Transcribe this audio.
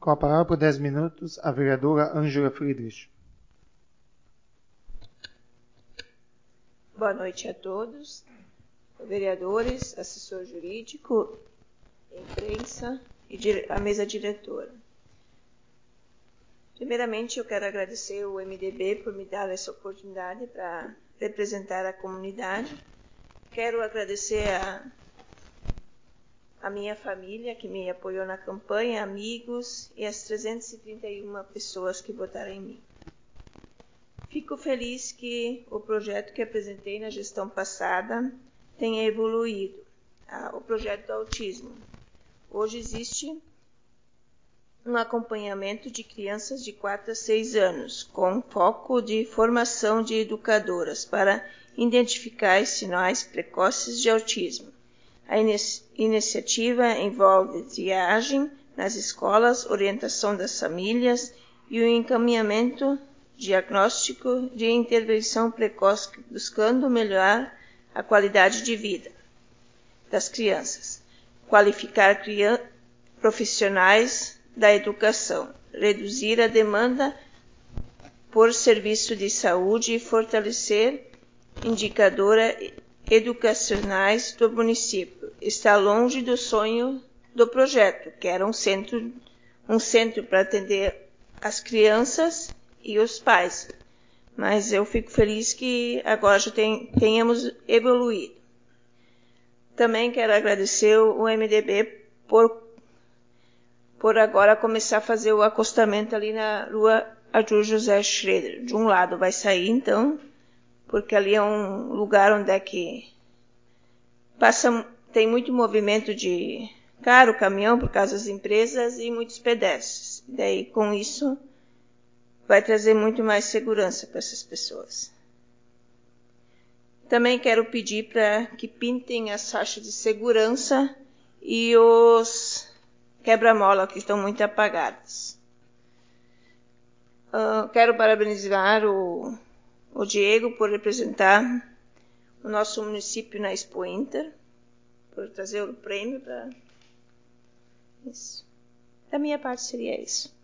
Com a palavra por 10 minutos, a vereadora Ângela Friedrich. Boa noite a todos, vereadores, assessor jurídico, imprensa e a mesa diretora. Primeiramente, eu quero agradecer ao MDB por me dar essa oportunidade para representar a comunidade. Quero agradecer a minha família que me apoiou na campanha, amigos e as 331 pessoas que votaram em mim. Fico feliz que o projeto que apresentei na gestão passada tenha evoluído, o projeto do autismo. Hoje existe um acompanhamento de crianças de 4 a 6 anos, com foco de formação de educadoras para identificar os sinais precoces de autismo. A iniciativa envolve triagem nas escolas, orientação das famílias e o encaminhamento diagnóstico de intervenção precoce, buscando melhorar a qualidade de vida das crianças, qualificar profissionais da educação, reduzir a demanda por serviço de saúde e fortalecer indicadores educacionais do município. Está longe do sonho do projeto, que era um centro para atender as crianças e os pais. Mas eu fico feliz que agora já tenhamos evoluído. Também quero agradecer o MDB por agora começar a fazer o acostamento ali na rua Arthur José Schroeder. De um lado vai sair, então, porque ali é um lugar onde é que tem muito movimento de carro, caminhão, por causa das empresas e muitos pedestres. Daí, com isso, vai trazer muito mais segurança para essas pessoas. Também quero pedir para que pintem as faixas de segurança e os quebra-mola que estão muito apagados. Quero parabenizar o Diego por representar o nosso município na Expo Inter, por trazer o prêmio para isso. Da minha parte seria isso.